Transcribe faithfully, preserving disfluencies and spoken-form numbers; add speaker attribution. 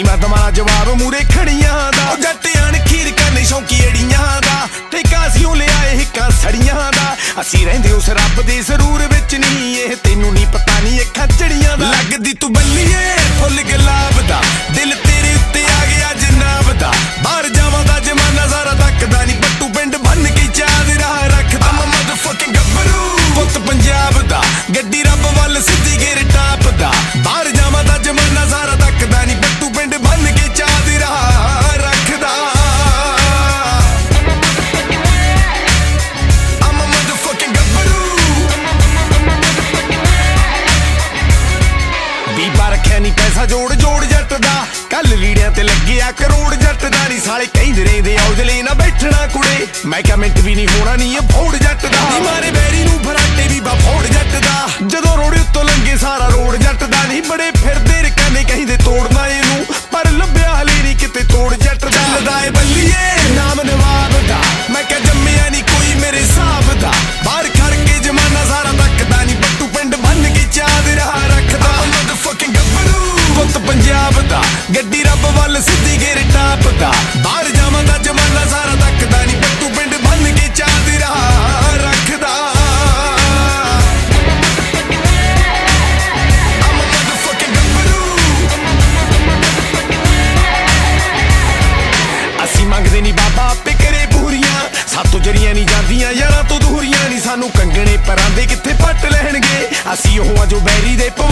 Speaker 1: ਨੀ मैं तुम्हारा जवाब मूरे खड़ियां दा जट अणखीर करने शौकी अड़ियां दा ठेका असीं ले आए हिक्कां सड़ियां दा असीं रहिंदे उस रब दे सरूर विच नी इह तैनूं नी पता नी अखां चड़ियां दा लगदी तू बल्लीए फुल गुलाब दा दिल तेरे उत्ते आ गया जनाब दा बाहर जावां दा जमाना सारा तकदा नी पट्टू पिंड बन के चादरा रखदा मैं मदरफकिंग गब्बरू पुੱਤ पंजाब दा गड्डी रब वल सिद्धी गेर टाप दा बाहर जावां दा जमाना सारा तकदा नी पट्टू पिंड बन के चादरा रखदा I'm a motherfucking गब्बरू बीबा रखिया नी पैसा जोड़ जोड़ जट दा कल लीड़ियां ते लग्गिया करोड़ जट दा नी साले कहिंदे रहिंदे औजले ना बैठना कुड़े मैं क्या मिंट भी नहीं होना नी फोड़ जट दा नी मारे बैरी नूं फराटे भी बा फोड़ जट दा जदों रोड़े उत्तों लंघे सारा रोड़ जट दा नी बड़े फिरदे रकाने कहिंदे तोड़ना इनू पर लभ्या हले नी किते तोड़ जट दा चलदा ए बल्लीए नाम नवाब दा मैं क्या जम्मिया नी कोई मेरे हिसाब दा बाहर खड़ के जमाना सारा तकदा नी पट्टू पिंड बन के चादरा रखदा मदरफकिंग गब्बरू पुੱਤ पंजाब दा गड्डी रब वल सिद्धी गेर टाप दा बाहर जावां दा जमाना सारा तकदा नी पट्टू पिंड बन के चादरा रखदा I'm a motherfucking गब्बरू असीं मंगदे नी बाबा आपे करे पूरियां सातों जरियां नी जांदियां यारां तो दूरियां नी सानू कंगणे परां दे कित्थे पट लैणगे असीं ओह आ जो बैरी दे